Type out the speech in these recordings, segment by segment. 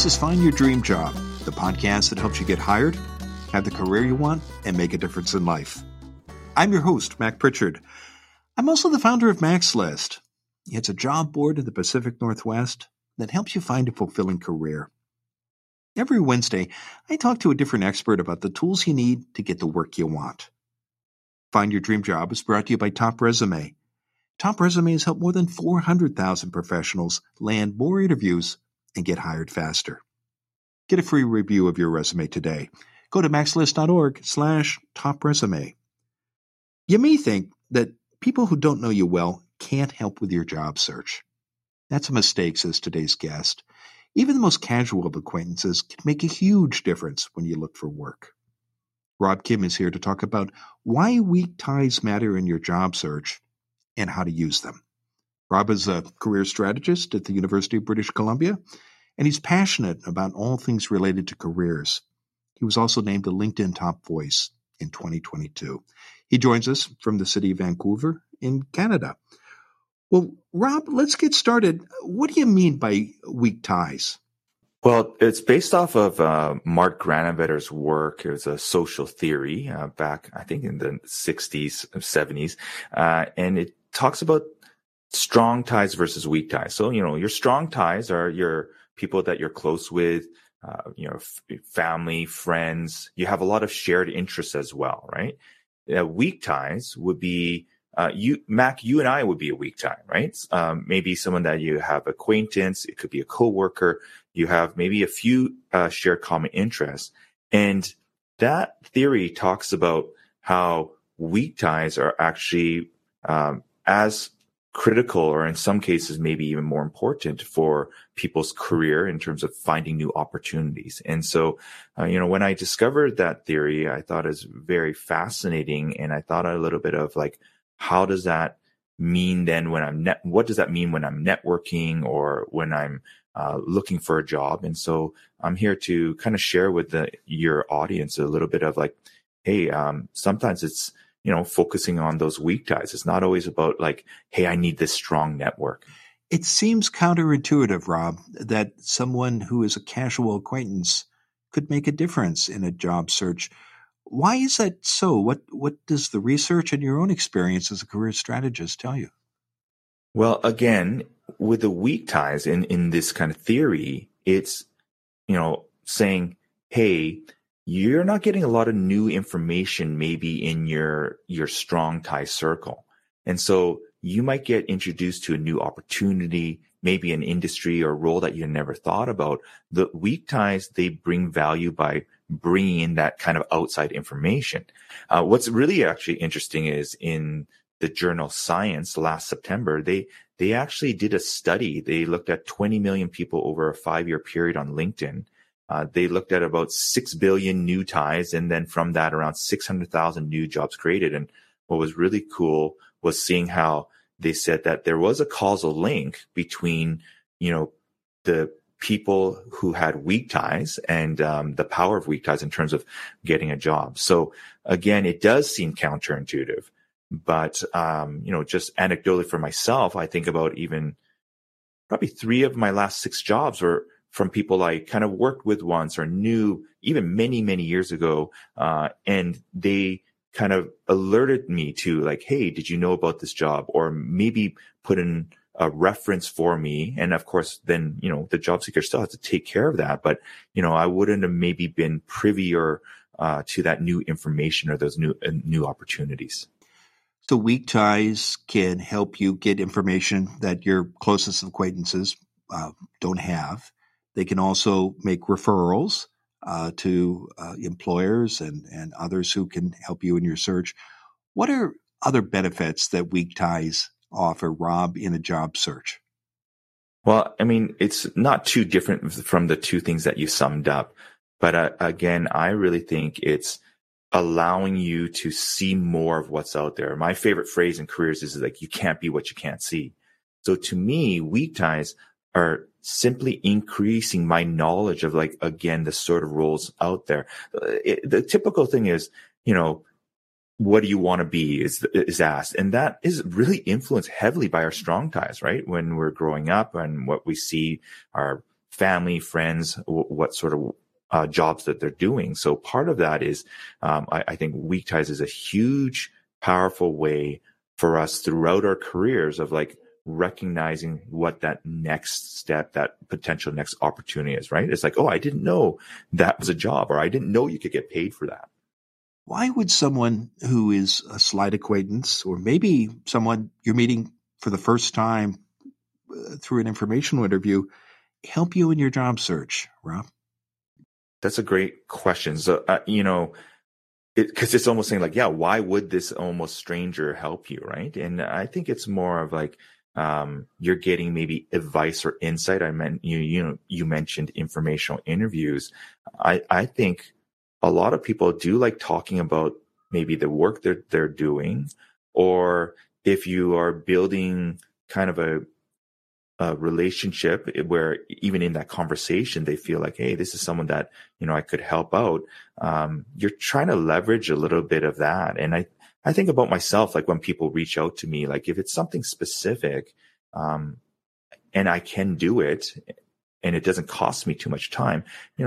is Find Your Dream Job, the podcast that helps you get hired, have the career you want, and make a difference in life. I'm your host, Mac Pritchard. I'm also the founder of Mac's List. It's a job board in the Pacific Northwest that helps you find a fulfilling career. Every Wednesday, I talk to a different expert about the tools you need to get the work you want. Find Your Dream Job is brought to you by Top Resume. Top Resume has helped more than 400,000 professionals land more interviews and get hired faster. Get a free review of your resume today. Go to maxlist.org/topresume. You may think that people who don't know you well can't help with your job search. That's a mistake, says today's guest. Even the most casual of acquaintances can make a huge difference when you look for work. Rob Kim is here to talk about why weak ties matter in your job search and how to use them. Rob is a career strategist at the University of British Columbia, and he's passionate about all things related to careers. He was also named a LinkedIn Top Voice in 2022. He joins us from the city of Vancouver in Canada. Well, Rob, let's get started. What do you mean by weak ties? Well, it's based off of Mark Granovetter's work. It was a social theory back, I think, in the 60s, 70s. And it talks about strong ties versus weak ties. So, your strong ties are your people that you're close with, family, friends. You have a lot of shared interests as well, right? Weak ties would be, Mac, you and I would be a weak tie, right? Maybe someone that you have acquaintance. It could be a coworker. You have maybe a few shared common interests. And that theory talks about how weak ties are actually as critical, or in some cases, maybe even more important for people's career in terms of finding new opportunities. And so, when I discovered that theory, I thought it was very fascinating. And I thought a little bit of like, how does that mean then what does that mean when I'm networking or when I'm looking for a job? And so I'm here to kind of share with your audience a little bit of like, hey, sometimes it's, focusing on those weak ties. It's not always about like, hey, I need this strong network. It seems counterintuitive, Rob, that someone who is a casual acquaintance could make a difference in a job search. Why is that so? What does the research and your own experience as a career strategist tell you? Well, again, with the weak ties in this kind of theory, it's, saying, hey, you're not getting a lot of new information maybe in your strong tie circle. And so you might get introduced to a new opportunity, maybe an industry or role that you never thought about. The weak ties, they bring value by bringing in that kind of outside information. What's really actually interesting is in the journal Science last September, they actually did a study. They looked at 20 million people over a 5-year period on LinkedIn. They looked at about 6 billion new ties, and then from that, around 600,000 new jobs created. And what was really cool was seeing how they said that there was a causal link between, the people who had weak ties and the power of weak ties in terms of getting a job. So again, it does seem counterintuitive, but just anecdotally for myself, I think about even probably 3 of my last 6 jobs were from people I kind of worked with once or knew even many, many years ago. And they kind of alerted me to like, hey, did you know about this job? Or maybe put in a reference for me. And of course, then, the job seeker still has to take care of that. But, I wouldn't have maybe been privy or to that new information or those new opportunities. So weak ties can help you get information that your closest acquaintances don't have. They can also make referrals to employers and others who can help you in your search. What are other benefits that weak ties offer, Rob, in a job search? Well, I mean, it's not too different from the 2 things that you summed up. But again, I really think it's allowing you to see more of what's out there. My favorite phrase in careers is like, you can't be what you can't see. So to me, weak ties are simply increasing my knowledge of like, again, the sort of roles out there. The typical thing is, what do you want to be is asked. And that is really influenced heavily by our strong ties, right? When we're growing up and what we see our family, friends, what sort of jobs that they're doing. So part of that is, I think Weak Ties is a huge, powerful way for us throughout our careers of like recognizing what that next step, that potential next opportunity is, right? It's like, oh, I didn't know that was a job, or I didn't know you could get paid for that. Why would someone who is a slight acquaintance, or maybe someone you're meeting for the first time through an informational interview, help you in your job search, Rob? That's a great question. So, because it's almost saying like, yeah, why would this almost stranger help you, right? And I think it's more of like you're getting maybe advice or insight. I meant you mentioned informational interviews. I think a lot of people do like talking about maybe the work that they're doing, or if you are building kind of a relationship where even in that conversation, they feel like, hey, this is someone that, I could help out. You're trying to leverage a little bit of that. And I think about myself, like when people reach out to me, like if it's something specific, and I can do it and it doesn't cost me too much time,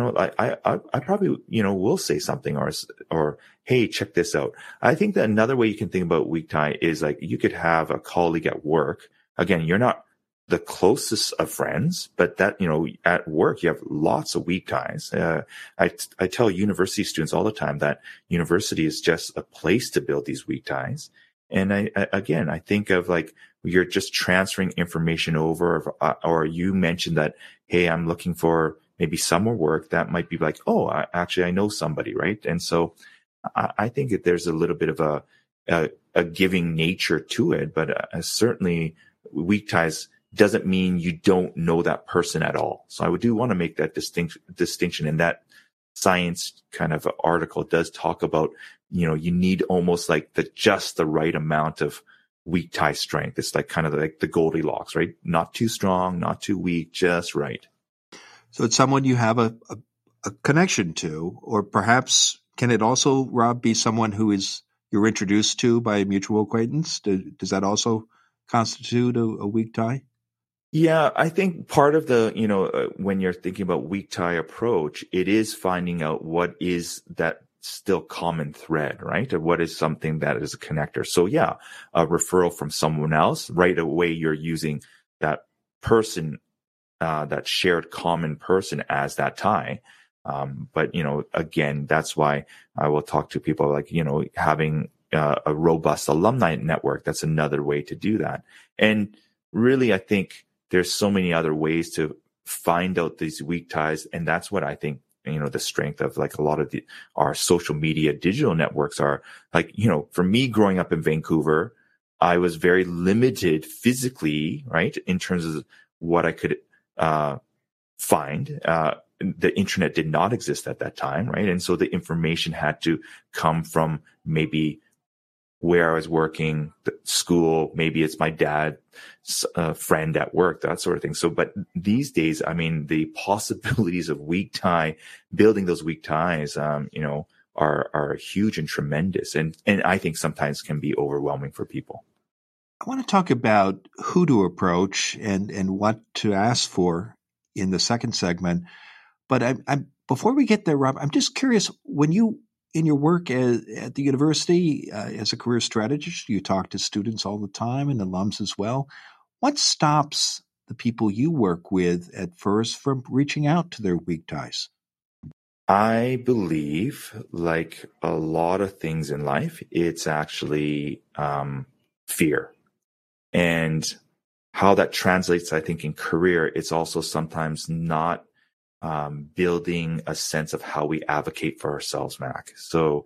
I probably, will say something or, hey, check this out. I think that another way you can think about Weak Tie is like you could have a colleague at work. Again, you're not the closest of friends, but that, at work, you have lots of weak ties. I tell university students all the time that university is just a place to build these weak ties. And I think of like, you're just transferring information over, or you mentioned that, hey, I'm looking for maybe summer work. That might be like, oh, I know somebody, right? And so I think that there's a little bit of a giving nature to it, but certainly weak ties doesn't mean you don't know that person at all. So I do want to make that distinction. And that science kind of article does talk about, you need almost like just the right amount of weak tie strength. It's like kind of like the Goldilocks, right? Not too strong, not too weak, just right. So it's someone you have a connection to, or perhaps can it also, Rob, be someone who you're introduced to by a mutual acquaintance? Does that also constitute a weak tie? Yeah, I think part of the, when you're thinking about weak tie approach, it is finding out what is that still common thread, right? Or what is something that is a connector. So yeah, a referral from someone else, right away you're using that person, that shared common person as that tie. But, again, that's why I will talk to people like, having a robust alumni network. That's another way to do that. And really, I think there's so many other ways to find out these weak ties. And that's what I think, the strength of like a lot of our social media digital networks are. Like, for me growing up in Vancouver, I was very limited physically, right? In terms of what I could find. The internet did not exist at that time, right? And so the information had to come from maybe where I was working, the school, maybe it's my dad's friend at work, that sort of thing. So, but these days, I mean, the possibilities of weak tie, building those weak ties, are huge and tremendous. And I think sometimes can be overwhelming for people. I want to talk about who to approach and what to ask for in the second segment. But before we get there, Rob, I'm just curious, when you, in your work at the university as a career strategist, you talk to students all the time and alums as well. What stops the people you work with at first from reaching out to their weak ties? I believe, like a lot of things in life, it's actually fear. And how that translates, I think, in career, it's also sometimes not building a sense of how we advocate for ourselves, Mac. So,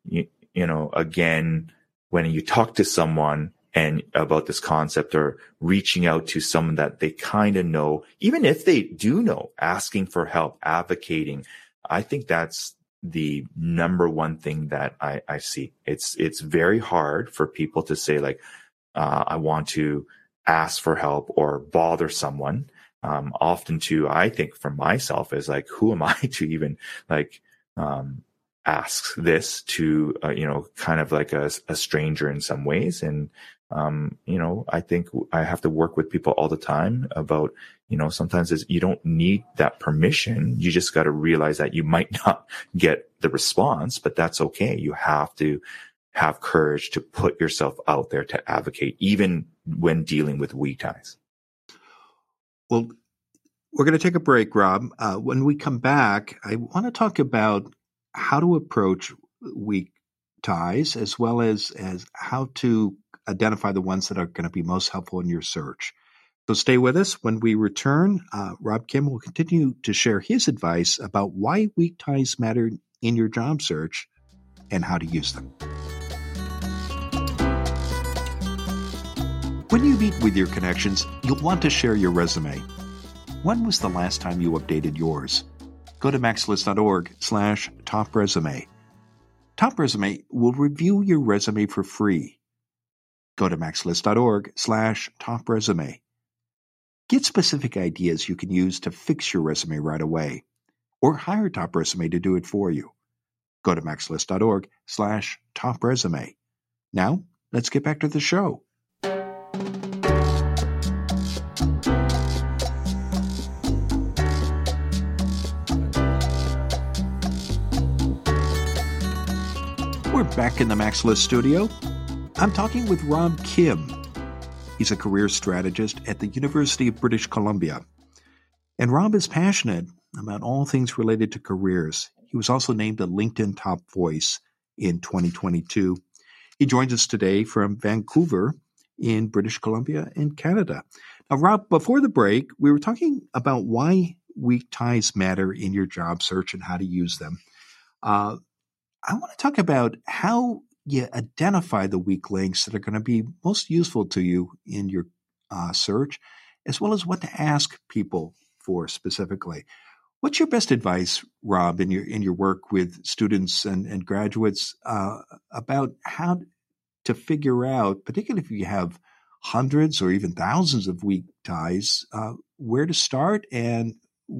again, when you talk to someone and about this concept or reaching out to someone that they kind of know, even if they do know, asking for help, advocating, I think that's the number one thing that I see. It's very hard for people to say like, I want to ask for help or bother someone. Often too, I think for myself is like, who am I to even like, ask this to, kind of like a stranger in some ways. And, I think I have to work with people all the time about, sometimes you don't need that permission. You just got to realize that you might not get the response, but that's okay. You have to have courage to put yourself out there to advocate, even when dealing with weak ties. Well, we're going to take a break, Rob. When we come back, I want to talk about how to approach weak ties, as well as how to identify the ones that are going to be most helpful in your search. So stay with us. When we return, Rob Kim will continue to share his advice about why weak ties matter in your job search and how to use them. When you meet with your connections, you'll want to share your resume. When was the last time you updated yours? Go to maxlist.org/topresume. Top Resume will review your resume for free. Go to maxlist.org/topresume. Get specific ideas you can use to fix your resume right away, or hire Top Resume to do it for you. Go to maxlist.org/topresume. Now, let's get back to the show. We're back in the Max List studio. I'm talking with Rob Kim. He's a career strategist at the University of British Columbia. And Rob is passionate about all things related to careers. He was also named a LinkedIn Top Voice in 2022. He joins us today from Vancouver in British Columbia in Canada. Now, Rob, before the break, we were talking about why weak ties matter in your job search and how to use them. I want to talk about how you identify the weak links that are going to be most useful to you in your search, as well as what to ask people for specifically. What's your best advice, Rob, in your work with students and graduates about how to figure out, particularly if you have hundreds or even thousands of weak ties, where to start and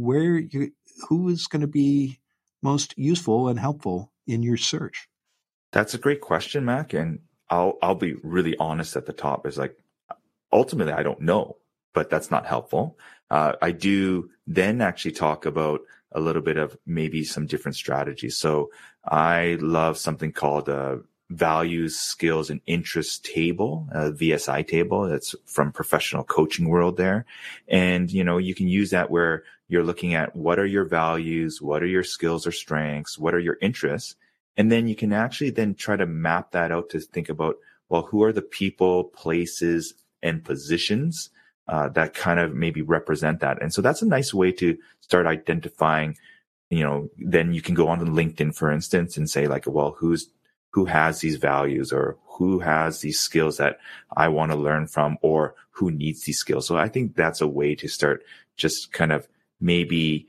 who is going to be most useful and helpful in your search? That's a great question, Mac. And I'll be really honest at the top is like, ultimately, I don't know, but that's not helpful. I do then actually talk about a little bit of maybe some different strategies. So I love something called a values, skills, and interests table, a VSI table. That's from professional coaching world there. And, you can use that where you're looking at what are your values, what are your skills or strengths, what are your interests. And then you can actually then try to map that out to think about, well, who are the people, places, and positions that kind of maybe represent that. And so that's a nice way to start identifying, then you can go on to LinkedIn, for instance, and say like, well, who has these values or who has these skills that I want to learn from or who needs these skills. So I think that's a way to start just kind of maybe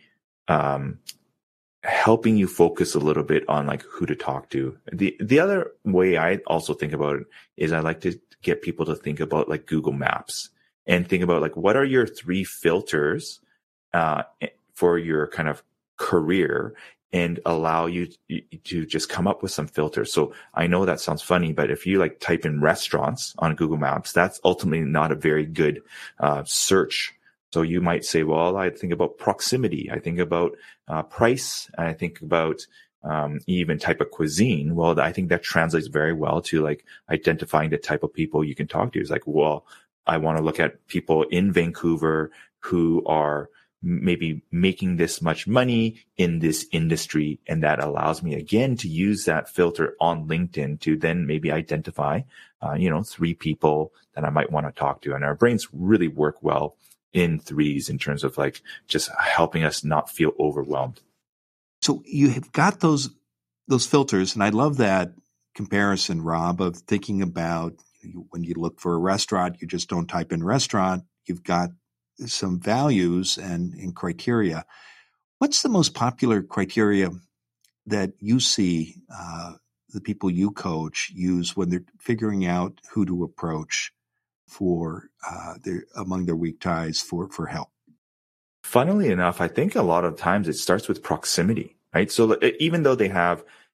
helping you focus a little bit on like who to talk to. The other way I also think about it is I like to get people to think about like Google Maps and think about like what are your 3 filters for your kind of career and allow you to just come up with some filters. So I know that sounds funny, but if you like type in restaurants on Google Maps, that's ultimately not a very good search. So you might say, well, I think about proximity. I think about price. I think about even type of cuisine. Well, I think that translates very well to like identifying the type of people you can talk to. It's like, well, I want to look at people in Vancouver who are maybe making this much money in this industry. And that allows me again to use that filter on LinkedIn to then maybe identify, 3 people that I might want to talk to. And our brains really work well in threes in terms of like just helping us not feel overwhelmed. So you have got those filters, and I love that comparison, Rob, of thinking about when you look for a restaurant, you just don't type in restaurant. You've got some values and criteria. What's the most popular criteria that you see the people you coach use when they're figuring out who to approach for among their weak ties for help? Funnily enough, I think a lot of times it starts with proximity, right? So even though they have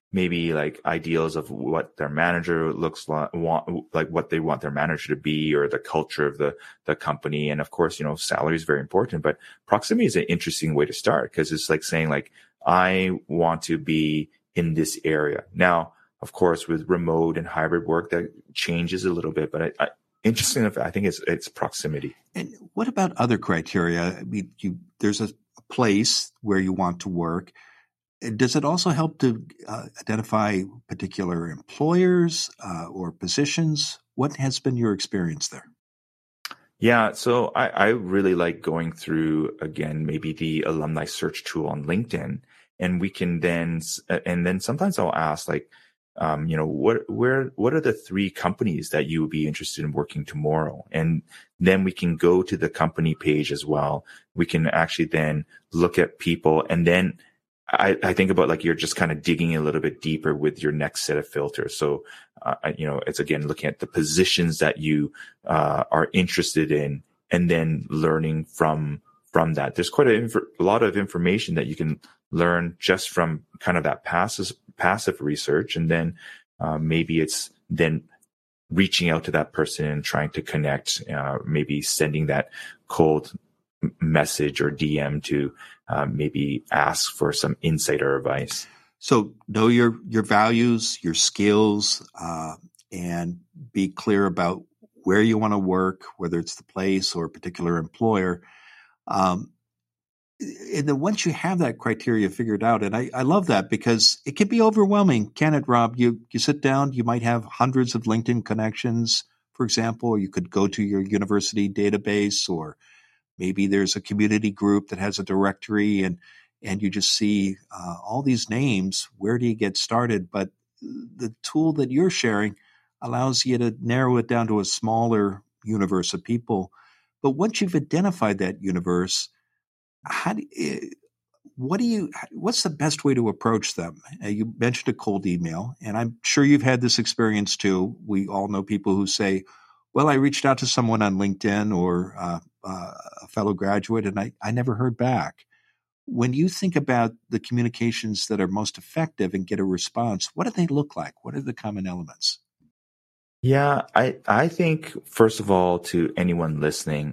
maybe like ideals of what their manager looks like, like what they want their manager to be, or the culture of the company. And of course, salary is very important, but proximity is an interesting way to start, because it's like saying like, I want to be in this area. Now, of course, with remote and hybrid work, that changes a little bit, but interesting enough, I think it's proximity. And what about other criteria? I mean, there's a place where you want to work. Does it also help to identify particular employers or positions? What has been your experience there? Yeah, so I really like going through, again, maybe the alumni search tool on LinkedIn, and we can then, and then sometimes I'll ask like, what are the 3 companies that you would be interested in working tomorrow? And then we can go to the company page as well. We can actually then look at people, and then I think about like, you're just kind of digging a little bit deeper with your next set of filters. So, it's again, looking at the positions that you are interested in, and then learning from that. There's quite a lot of information that you can learn just from kind of that passive research. And then maybe it's then reaching out to that person and trying to connect, maybe sending that cold message or DM to maybe ask for some insight or advice. So know your values, your skills, and be clear about where you want to work, whether it's the place or a particular employer. And then once you have that criteria figured out, and I love that, because it can be overwhelming, can it, Rob? You sit down, you might have hundreds of LinkedIn connections, for example, or you could go to your university database, or maybe there's a community group that has a directory, and you just see all these names. Where do you get started? But the tool that you're sharing allows you to narrow it down to a smaller universe of people. But once you've identified that universe, what's the best way to approach them? You mentioned a cold email, and I'm sure you've had this experience too. We all know people who say, well, I reached out to someone on LinkedIn or a fellow graduate, and I never heard back. When you think about the communications that are most effective and get a response, what do they look like? What are the common elements? Yeah, I think, first of all, to anyone listening,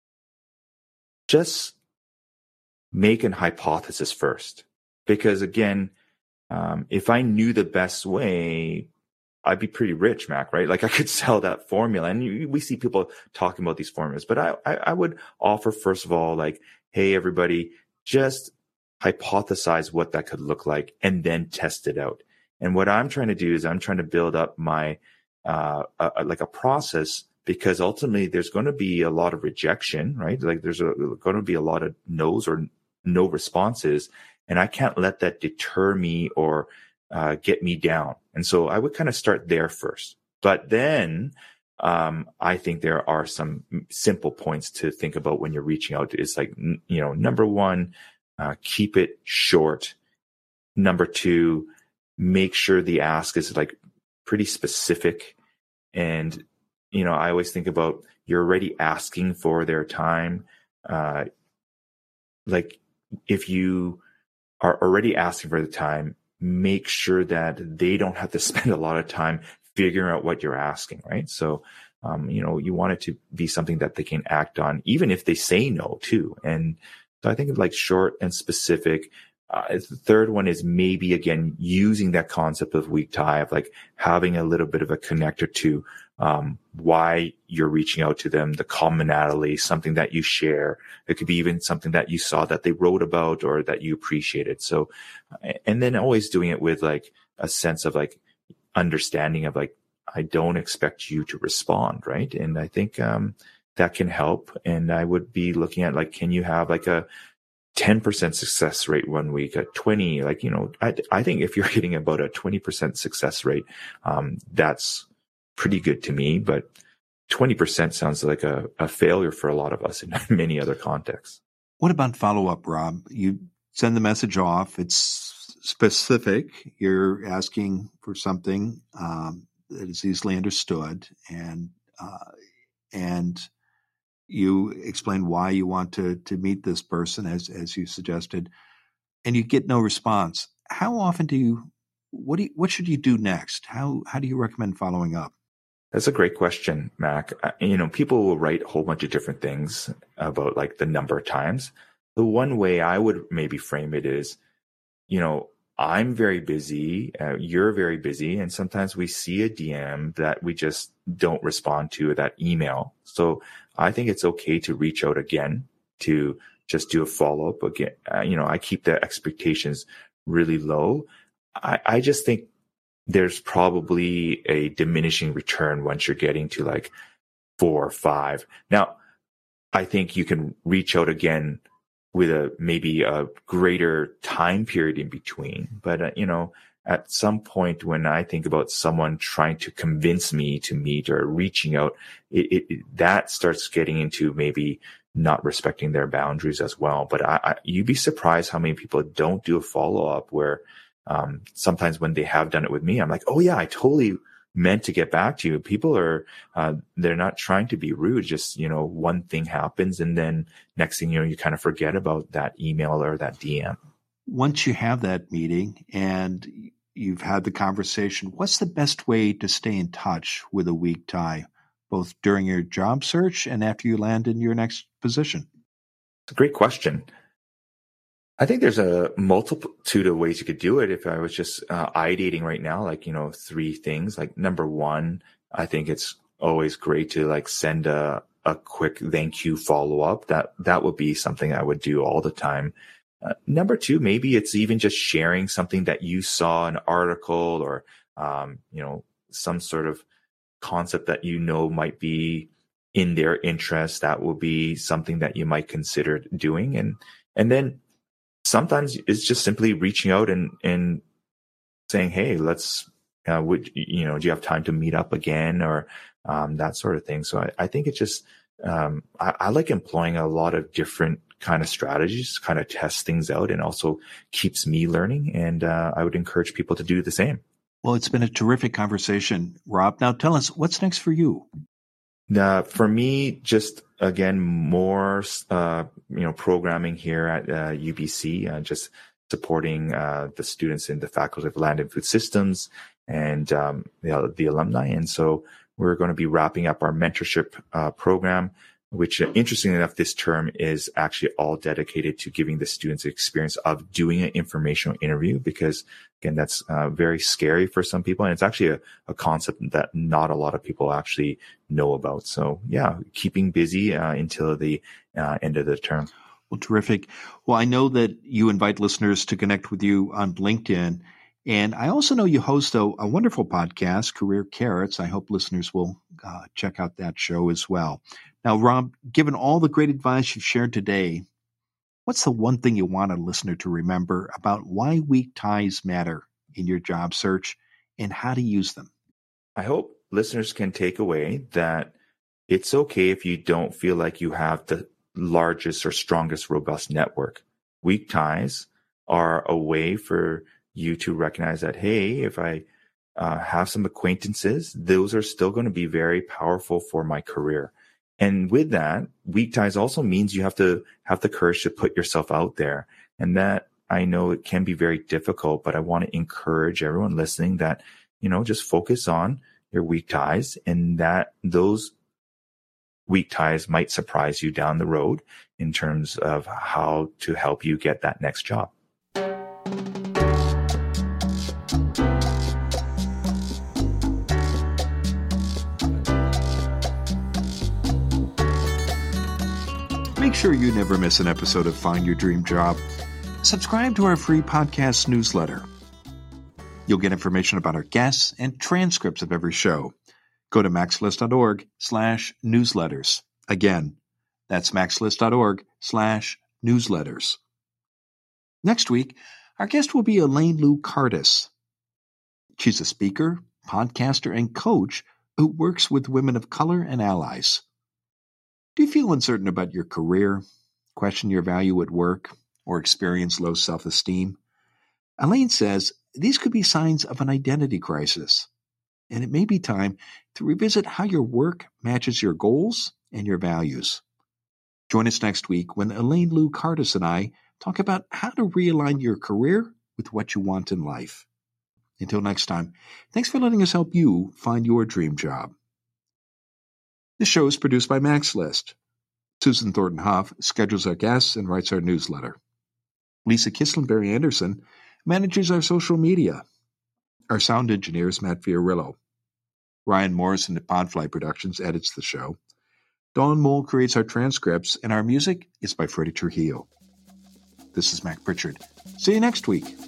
just make an hypothesis first. Because again, if I knew the best way, I'd be pretty rich, Mac, right? Like I could sell that formula. And we see people talking about these formulas, but I would offer, first of all, like, hey, everybody, just hypothesize what that could look like and then test it out. And what I'm trying to do is I'm trying to build up my, like a process, because ultimately there's going to be a lot of rejection, right? Like there's going to be a lot of no's or no responses. And I can't let that deter me or get me down. And so I would kind of start there first. But then I think there are some simple points to think about when you're reaching out. It's like, number one, keep it short. Number two, make sure the ask is like pretty specific. And, I always think about, you're already asking for their time. Like if you are already asking for the time, make sure that they don't have to spend a lot of time figuring out what you're asking, right? So, you want it to be something that they can act on, even if they say no too. And so I think of like short and specific. The third one is maybe, again, using that concept of weak tie, of like having a little bit of a connector to why you're reaching out to them, the commonality, something that you share. It could be even something that you saw that they wrote about or that you appreciated. So, and then always doing it with like a sense of like understanding of like, I don't expect you to respond, right? And I think that can help. And I would be looking at like, can you have like a 10% success rate one week, a 20, like, I think if you're getting about a 20% success rate, that's pretty good to me, but 20% sounds like a failure for a lot of us in many other contexts. What about follow-up, Rob? You send the message off. It's specific. You're asking for something that is easily understood, and you explain why you want to meet this person, as you suggested, and you get no response. How often do you what should you do next? How do you recommend following up? That's a great question, Mac. People will write a whole bunch of different things about like the number of times. The one way I would maybe frame it is, I'm very busy, you're very busy, and sometimes we see a DM that we just don't respond to, that email. So I think it's okay to reach out again, to just do a follow-up again. I keep the expectations really low. I just think there's probably a diminishing return once you're getting to like 4 or 5. Now, I think you can reach out again with maybe a greater time period in between. But, at some point when I think about someone trying to convince me to meet or reaching out, that starts getting into maybe not respecting their boundaries as well. But you'd be surprised how many people don't do a follow-up where sometimes when they have done it with me, I'm like, oh yeah, I totally meant to get back to you. People are, they're not trying to be rude. Just, one thing happens and then next thing you kind of forget about that email or that DM. Once you have that meeting and you've had the conversation, what's the best way to stay in touch with a weak tie, both during your job search and after you land in your next position? It's a great question. I think there's a multitude of ways you could do it. If I was just ideating right now, like, 3 things. Like, number 1, I think it's always great to like send a quick thank you follow up. That would be something I would do all the time. Number 2, maybe it's even just sharing something that you saw, an article or, some sort of concept that might be in their interest. That will be something that you might consider doing. And then sometimes it's just simply reaching out and saying, hey, let's, do you have time to meet up again, or that sort of thing. So I think it's just, I like employing a lot of different kind of strategies to kind of test things out, and also keeps me learning. And I would encourage people to do the same. Well, it's been a terrific conversation, Rob. Now tell us, what's next for you? For me, just again, more, programming here at UBC, just supporting the students in the Faculty of Land and Food Systems and the alumni. And so we're going to be wrapping up our mentorship program, which, interestingly enough, this term is actually all dedicated to giving the students the experience of doing an informational interview, because, again, that's very scary for some people. And it's actually a concept that not a lot of people actually know about. So, yeah, keeping busy until the end of the term. Well, terrific. Well, I know that you invite listeners to connect with you on LinkedIn. And I also know you host a wonderful podcast, Career Carrots. I hope listeners will check out that show as well. Now, Rob, given all the great advice you've shared today, what's the one thing you want a listener to remember about why weak ties matter in your job search and how to use them? I hope listeners can take away that it's okay if you don't feel like you have the largest or strongest robust network. Weak ties are a way for you to recognize that, hey, if I have some acquaintances, those are still going to be very powerful for my career. And with that, weak ties also means you have to have the courage to put yourself out there. And that, I know it can be very difficult, but I want to encourage everyone listening that, just focus on your weak ties, and that those weak ties might surprise you down the road in terms of how to help you get that next job. Make sure you never miss an episode of Find Your Dream Job. Subscribe to our free podcast newsletter. You'll get information about our guests and transcripts of every show. Go to maxlist.org/newsletters. Again, that's maxlist.org/newsletters. Next week, our guest will be Elaine Lou Cardis. She's a speaker, podcaster, and coach who works with women of color and allies. Do you feel uncertain about your career, question your value at work, or experience low self-esteem? Elaine says these could be signs of an identity crisis, and it may be time to revisit how your work matches your goals and your values. Join us next week when Elaine Lou Cardis and I talk about how to realign your career with what you want in life. Until next time, thanks for letting us help you find your dream job. This show is produced by Max List. Susan Thornton Hoff schedules our guests and writes our newsletter. Lisa Kislenberry Anderson manages our social media. Our sound engineer is Matt Fiorillo. Ryan Morrison at Podfly Productions edits the show. Dawn Mole creates our transcripts, and our music is by Freddie Trujillo. This is Mac Pritchard. See you next week.